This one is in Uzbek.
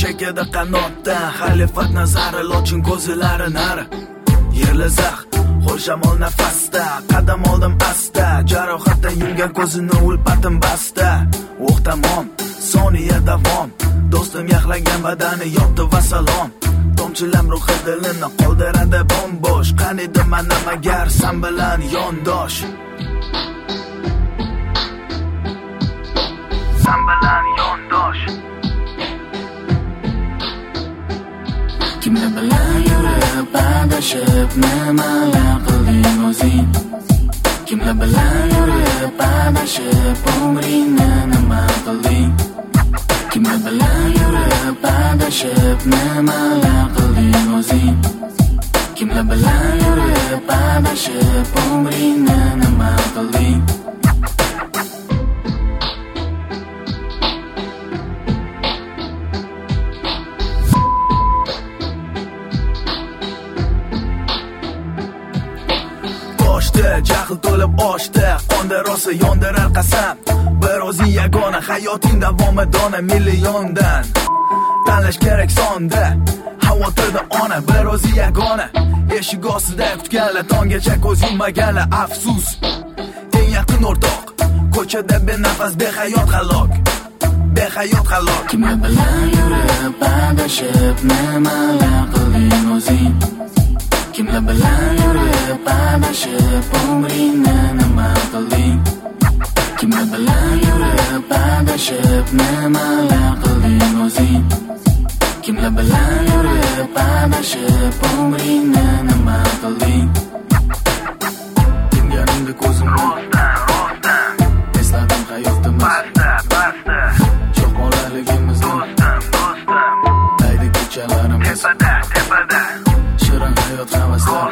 chekadi qanotdan, xalifat nazari lochin ko'zlari nari. Yerli zax qo'l shamol nafasda, qadam oldim asta, jarohatdan yumgan ko'zini ulpatim basta. O'q tamom, soniya davom, do'stim yaxlagan badani yotdi va salom. Tomchilam ruhi dilini qoldiradi bombosh, qanidi mana magar san bilan yondosh. San bilan yondosh. Kimlar bilan yurib adashib nimalar qilding o'zing? Kimlar bilan yurib adashib umringni nima qilding? Kimlar bilan yurib adashib nimalar qilding o'zing? Kimlar bilan yurib adashib umringni nima qilding? Jahl to'lib oshdi, qonda rosa yondirar qasam. Bir o'zing yagona, hayoting davomi dona milliondan. Tanlash kerak sonda, xavotirda ona, bir o'zing yagona. Eshik ostida kutganlar, tonggacha ko'z yummaganlar, afsus. Eng yaqin o'rtoq, ko'chada benafas behayot halok. Behayot halok. Kimlar bilan yurib adashib nimalar qilding o'zing? Kimlar bilan yurib adashib umringni nima qilding? Kimlar bilan yurib adashib nimalar qilding o'zing? Kimlar bilan yurib adashib umringni nima qilding? Tinganimda ko'zim rostdan esladim hayotimiz basta cho'qmolaligimizni do'stim daydi kechalarimiz tepada shirin hayot havaslari